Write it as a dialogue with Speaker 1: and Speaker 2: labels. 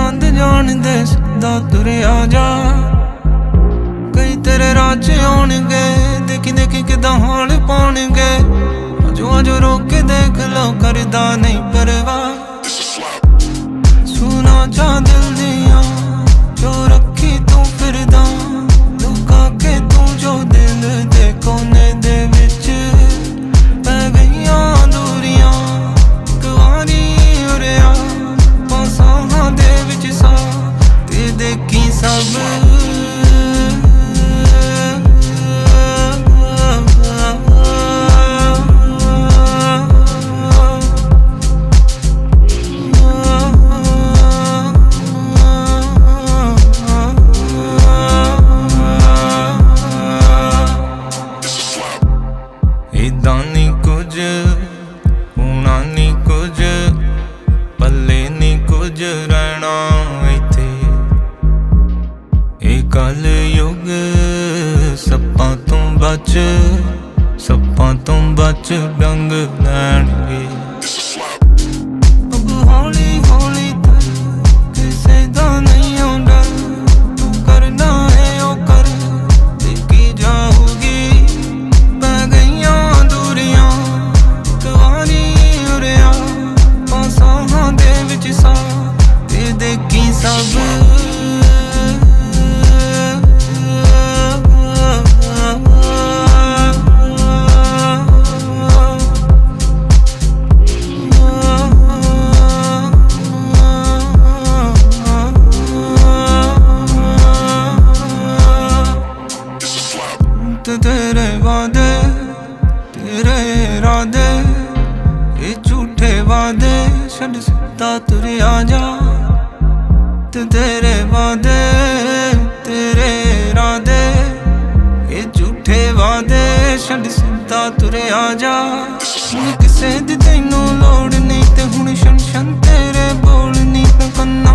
Speaker 1: आंद जान दे सीधा तुरे आ जा। कई तेरे राज आउणगे देखी देखी किदां हाल पाउणगे। आजो रोक के देख लो करदा नहीं परवाह। सुना चा दिल दिया जो रखी तू फिरदा लुका के तू जो दिल दे कोने दे विच पै गईयां दूरियां। कुआरी उरिया पासां दे विच सा ते देखी सब इदां नी कुछ होना नी कुछ पल्ले नी कुछ रहना इत्थे। ए कल युग सप्पां तो बच डंग लैणगे। अब हौली हौली तर किसे दा नहीं आउंदा। तू करना है ओ कर देखी जाऊगी। पै गईयां दूरियां कुआरी उरिया पासां दे विच सा ते देखी सब। तेरे वादे तेरे इरादे ये झूठे वादे छड़ सीधा तुरे आ जा। तेरे वादे तेरे इरादे ये झूठे वादे छड़ सीधा तुरे आ जा। हुण किसे दी तैनू लोड़ नहीं ते हुण शन शन तेरे बोल नहीं पे कन्ना